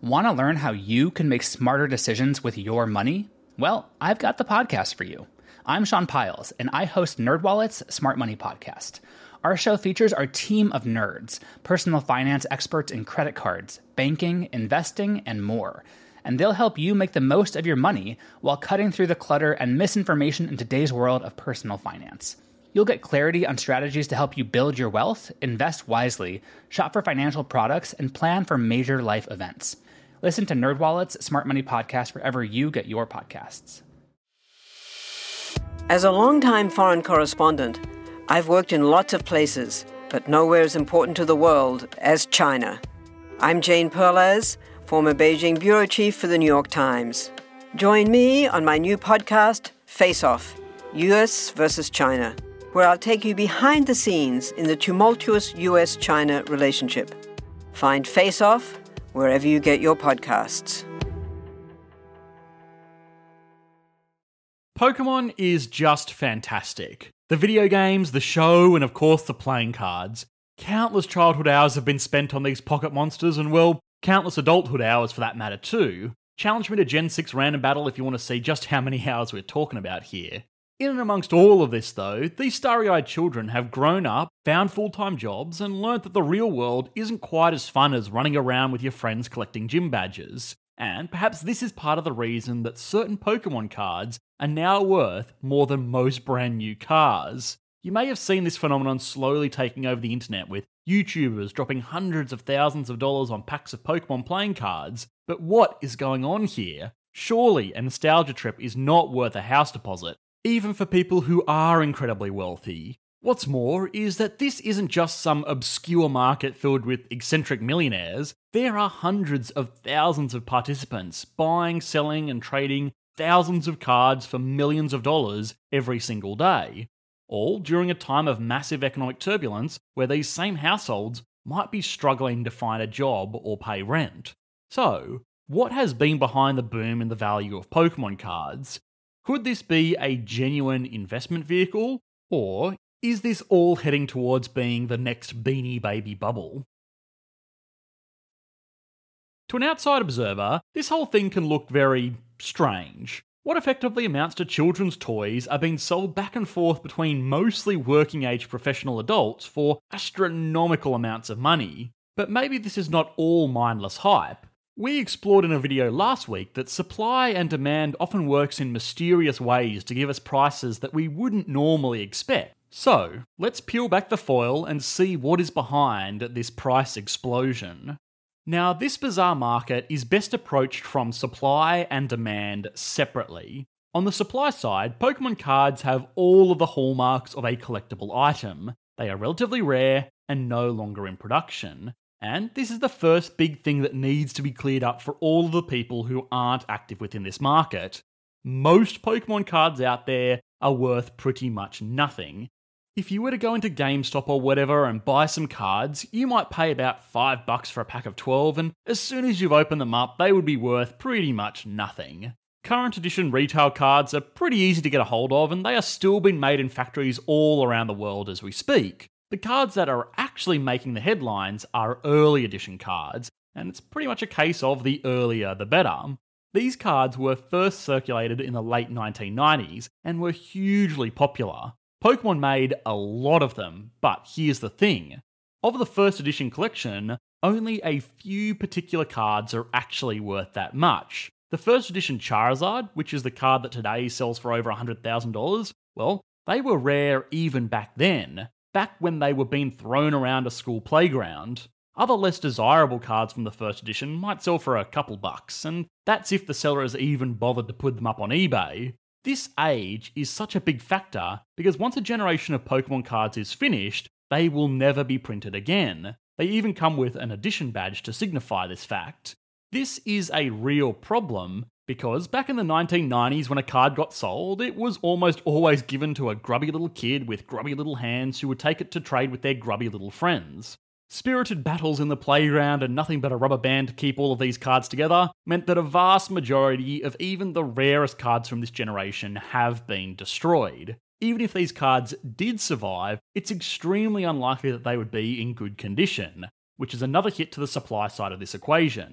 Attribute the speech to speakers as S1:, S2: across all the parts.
S1: Want to learn how you can make smarter decisions with your money? Well, I've got the podcast for you. I'm Sean Piles, and I host NerdWallet's Smart Money Podcast. Our show features our team of nerds, personal finance experts in credit cards, banking, investing, and more. And they'll help you make the most of your money while cutting through the clutter and misinformation in today's world of personal finance. You'll get clarity on strategies to help you build your wealth, invest wisely, shop for financial products, and plan for major life events. Listen to NerdWallet's Smart Money Podcast wherever you get your podcasts.
S2: As a longtime foreign correspondent, I've worked in lots of places, but nowhere as important to the world as China. I'm Jane Perlez, former Beijing bureau chief for the New York Times. Join me on my new podcast, Face Off, U.S. versus China, where I'll take you behind the scenes in the tumultuous U.S.-China relationship. Find Face Off wherever you get your podcasts.
S3: Pokemon is just fantastic. The video games, the show, and of course the playing cards. Countless childhood hours have been spent on these pocket monsters, and well, countless adulthood hours for that matter too. Challenge me to Gen 6 random battle if you want to see just how many hours we're talking about here. In and amongst all of this though, these starry-eyed children have grown up, found full-time jobs, and learnt that the real world isn't quite as fun as running around with your friends collecting gym badges. And perhaps this is part of the reason that certain Pokemon cards are now worth more than most brand new cars. You may have seen this phenomenon slowly taking over the internet with YouTubers dropping hundreds of thousands of dollars on packs of Pokemon playing cards. But what is going on here? Surely a nostalgia trip is not worth a house deposit, even for people who are incredibly wealthy. What's more is that this isn't just some obscure market filled with eccentric millionaires. There are hundreds of thousands of participants buying, selling, and trading thousands of cards for millions of dollars every single day. All during a time of massive economic turbulence where these same households might be struggling to find a job or pay rent. So, what has been behind the boom in the value of Pokemon cards? Could this be a genuine investment vehicle? Or is this all heading towards being the next Beanie Baby bubble? To an outside observer, this whole thing can look very strange. What effectively amounts to children's toys are being sold back and forth between mostly working-age professional adults for astronomical amounts of money. But maybe this is not all mindless hype. We explored in a video last week that supply and demand often works in mysterious ways to give us prices that we wouldn't normally expect. So, let's peel back the foil and see what is behind this price explosion. Now, this bizarre market is best approached from supply and demand separately. On the supply side, Pokemon cards have all of the hallmarks of a collectible item. They are relatively rare and no longer in production. And this is the first big thing that needs to be cleared up for all of the people who aren't active within this market. Most Pokemon cards out there are worth pretty much nothing. If you were to go into GameStop or whatever and buy some cards, you might pay about $5 for a pack of 12, and as soon as you've opened them up, they would be worth pretty much nothing. Current edition retail cards are pretty easy to get a hold of, and they are still being made in factories all around the world as we speak. The cards that are actually making the headlines are early edition cards, and it's pretty much a case of the earlier the better. These cards were first circulated in the late 1990s and were hugely popular. Pokemon made a lot of them, but here's the thing. Of the first edition collection, only a few particular cards are actually worth that much. The first edition Charizard, which is the card that today sells for over $100,000, well, they were rare even back then. Back when they were being thrown around a school playground. Other less desirable cards from the first edition might sell for a couple bucks, and that's if the seller has even bothered to put them up on eBay. This age is such a big factor because once a generation of Pokemon cards is finished, they will never be printed again. They even come with an edition badge to signify this fact. This is a real problem because back in the 1990s when a card got sold, it was almost always given to a grubby little kid with grubby little hands who would take it to trade with their grubby little friends. Spirited battles in the playground and nothing but a rubber band to keep all of these cards together meant that a vast majority of even the rarest cards from this generation have been destroyed. Even if these cards did survive, it's extremely unlikely that they would be in good condition, which is another hit to the supply side of this equation.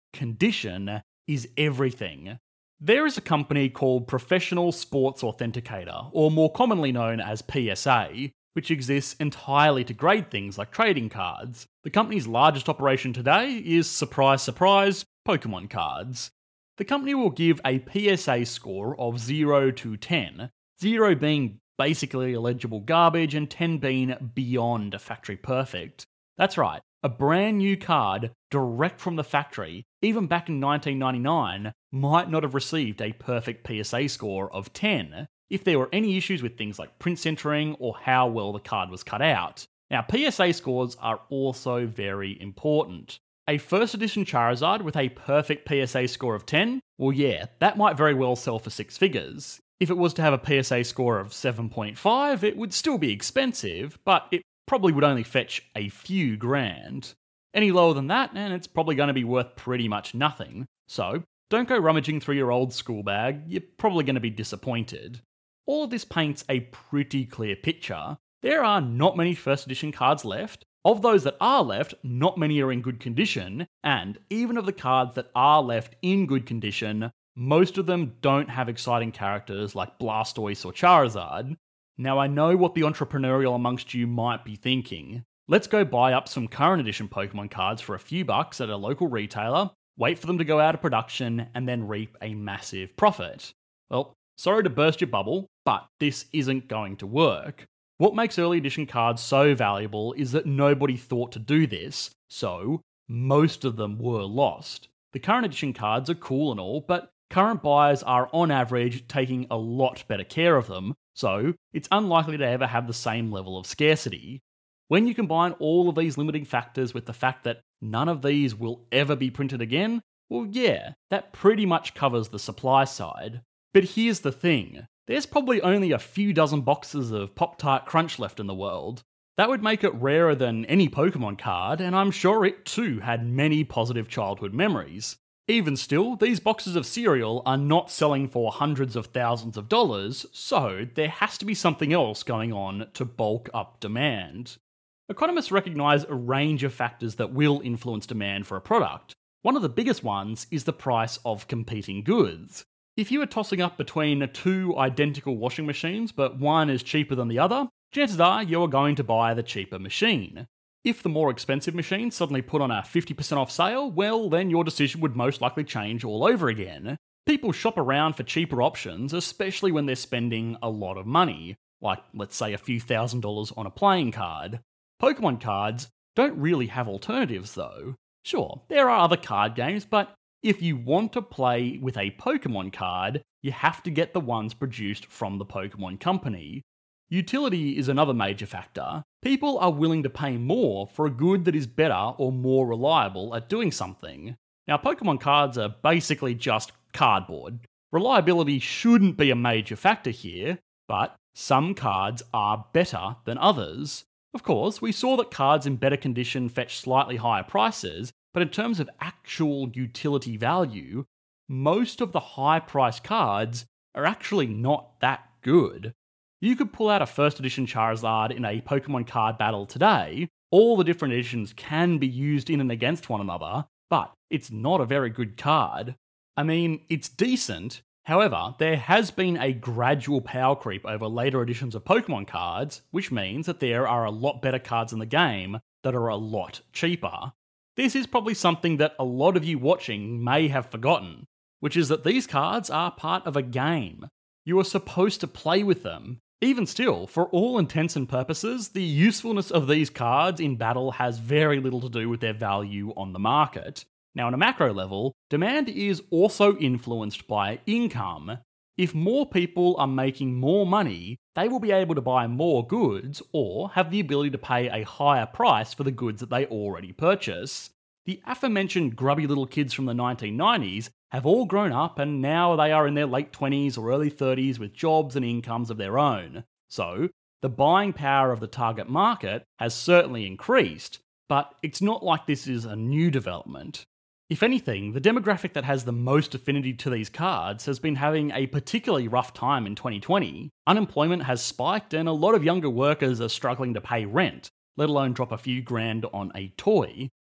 S3: condition is everything. There is a company called Professional Sports Authenticator, or more commonly known as PSA, which exists entirely to grade things like trading cards. The company's largest operation today is, surprise surprise, Pokemon cards. The company will give a PSA score of 0 to 10, 0 being basically illegible garbage and 10 being beyond factory perfect. That's right, a brand new card direct from the factory, even back in 1999, might not have received a perfect PSA score of 10 if there were any issues with things like print centering or how well the card was cut out. Now, PSA scores are also very important. A first edition Charizard with a perfect PSA score of 10, well yeah, that might very well sell for 6 figures. If it was to have a PSA score of 7.5, it would still be expensive, but it probably would only fetch a few grand. Any lower than that, and it's probably going to be worth pretty much nothing. So, don't go rummaging through your old school bag, you're probably going to be disappointed. All of this paints a pretty clear picture. There are not many first edition cards left. Of those that are left, not many are in good condition, and even of the cards that are left in good condition, most of them don't have exciting characters like Blastoise or Charizard. Now I know what the entrepreneurial amongst you might be thinking. Let's go buy up some current edition Pokemon cards for a few bucks at a local retailer, wait for them to go out of production, and then reap a massive profit. Well, sorry to burst your bubble, but this isn't going to work. What makes early edition cards so valuable is that nobody thought to do this, so most of them were lost. The current edition cards are cool and all, but current buyers are on average taking a lot better care of them, so it's unlikely to ever have the same level of scarcity. When you combine all of these limiting factors with the fact that none of these will ever be printed again, well yeah, that pretty much covers the supply side. But here's the thing. There's probably only a few dozen boxes of Pop-Tart Crunch left in the world. That would make it rarer than any Pokemon card, and I'm sure it too had many positive childhood memories. Even still, these boxes of cereal are not selling for hundreds of thousands of dollars, so there has to be something else going on to bulk up demand. Economists recognise a range of factors that will influence demand for a product. One of the biggest ones is the price of competing goods. If you are tossing up between two identical washing machines, but one is cheaper than the other, chances are you are going to buy the cheaper machine. If the more expensive machine suddenly put on a 50% off sale, well, then your decision would most likely change all over again. People shop around for cheaper options, especially when they're spending a lot of money, like let's say a few $1,000s on a playing card. Pokemon cards don't really have alternatives though. Sure, there are other card games, but if you want to play with a Pokemon card, you have to get the ones produced from the Pokemon Company. Utility is another major factor. People are willing to pay more for a good that is better or more reliable at doing something. Now, Pokemon cards are basically just cardboard. Reliability shouldn't be a major factor here, but some cards are better than others. Of course, we saw that cards in better condition fetch slightly higher prices, but in terms of actual utility value, most of the high-priced cards are actually not that good. You could pull out a first edition Charizard in a Pokemon card battle today, all the different editions can be used in and against one another, but it's not a very good card. I mean, it's decent, however, there has been a gradual power creep over later editions of Pokemon cards, which means that there are a lot better cards in the game that are a lot cheaper. This is probably something that a lot of you watching may have forgotten, which is that these cards are part of a game. You are supposed to play with them. Even still, for all intents and purposes, the usefulness of these cards in battle has very little to do with their value on the market. Now, on a macro level, demand is also influenced by income. If more people are making more money, they will be able to buy more goods or have the ability to pay a higher price for the goods that they already purchase. The aforementioned grubby little kids from the 1990s have all grown up and now they are in their late 20s or early 30s with jobs and incomes of their own. So, the buying power of the target market has certainly increased, but it's not like this is a new development. If anything, the demographic that has the most affinity to these cards has been having a particularly rough time in 2020. Unemployment has spiked and a lot of younger workers are struggling to pay rent, let alone drop a few grand on a toy.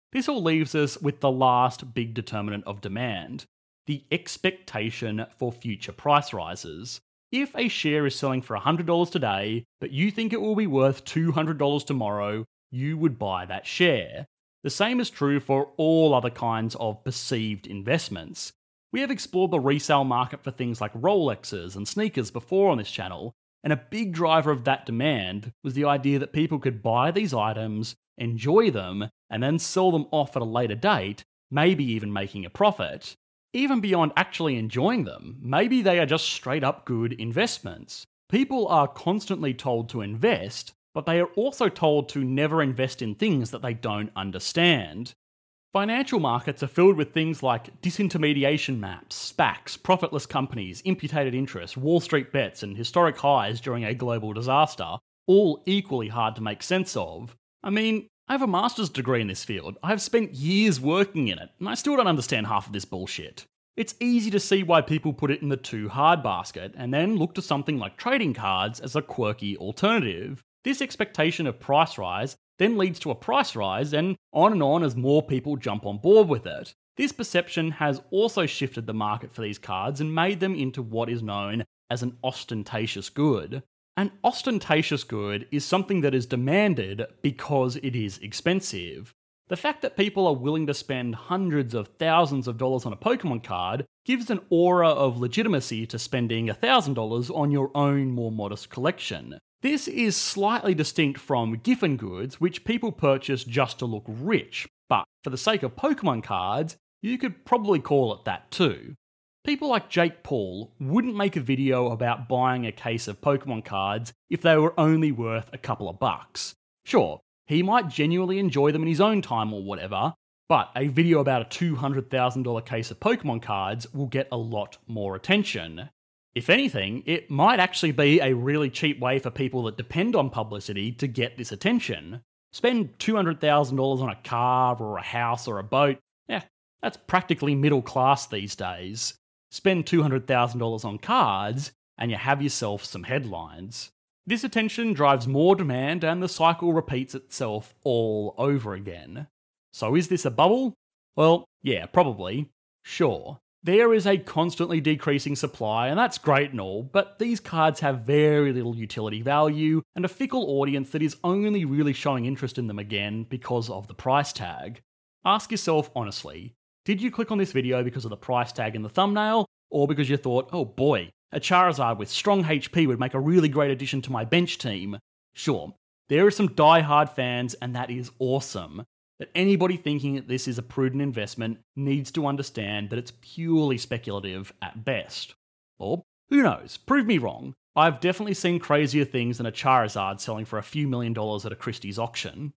S3: This all leaves us with the last big determinant of demand, the expectation for future price rises. If a share is selling for $100 today, but you think it will be worth $200 tomorrow, you would buy that share. The same is true for all other kinds of perceived investments. We have explored the resale market for things like Rolexes and sneakers before on this channel, and a big driver of that demand was the idea that people could buy these items, enjoy them, and then sell them off at a later date, maybe even making a profit. Even beyond actually enjoying them, maybe they are just straight up good investments. People are constantly told to invest, but they are also told to never invest in things that they don't understand. Financial markets are filled with things like disintermediation maps, SPACs, profitless companies, imputed interest, Wall Street bets, and historic highs during a global disaster, all equally hard to make sense of. I mean, I have a master's degree in this field, I have spent years working in it, and I still don't understand half of this bullshit. It's easy to see why people put it in the too hard basket, and then look to something like trading cards as a quirky alternative. This expectation of price rise then leads to a price rise, and on as more people jump on board with it. This perception has also shifted the market for these cards and made them into what is known as an ostentatious good. An ostentatious good is something that is demanded because it is expensive. The fact that people are willing to spend hundreds of thousands of dollars on a Pokemon card gives an aura of legitimacy to spending $1,000 on your own more modest collection. This is slightly distinct from Giffen goods, which people purchase just to look rich, but for the sake of Pokemon cards, you could probably call it that too. People like Jake Paul wouldn't make a video about buying a case of Pokemon cards if they were only worth a couple of bucks. Sure, he might genuinely enjoy them in his own time or whatever, but a video about a $200,000 case of Pokemon cards will get a lot more attention. If anything, it might actually be a really cheap way for people that depend on publicity to get this attention. Spend $200,000 on a car or a house or a boat, that's practically middle class these days. Spend $200,000 on cards, and you have yourself some headlines. This attention drives more demand, and the cycle repeats itself all over again. So is this a bubble? Well, yeah, probably. Sure. There is a constantly decreasing supply, and that's great and all, but these cards have very little utility value and a fickle audience that is only really showing interest in them again because of the price tag. Ask yourself honestly, did you click on this video because of the price tag in the thumbnail, or because you thought, oh boy, a Charizard with strong HP would make a really great addition to my bench team? Sure, there are some die-hard fans, and that is awesome. But anybody thinking that this is a prudent investment needs to understand that it's purely speculative at best. Or, who knows, prove me wrong. I've definitely seen crazier things than a Charizard selling for a few $1 million at a Christie's auction.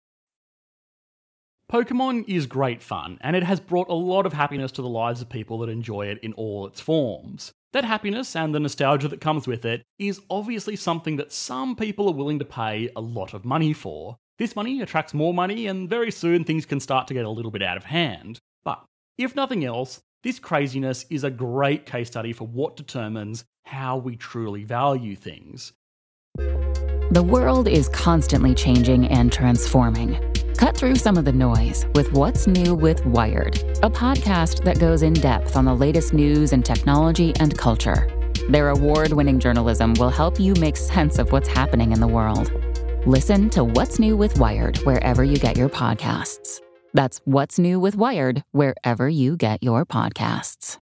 S3: Pokemon is great fun, and it has brought a lot of happiness to the lives of people that enjoy it in all its forms. That happiness and the nostalgia that comes with it is obviously something that some people are willing to pay a lot of money for. This money attracts more money, and very soon things can start to get a little bit out of hand. But if nothing else, this craziness is a great case study for what determines how we truly value things.
S4: The world is constantly changing and transforming. Cut through some of the noise with What's New with Wired, a podcast that goes in depth on the latest news and technology and culture. Their award-winning journalism will help you make sense of what's happening in the world. Listen to What's New with Wired wherever you get your podcasts. That's What's New with Wired wherever you get your podcasts.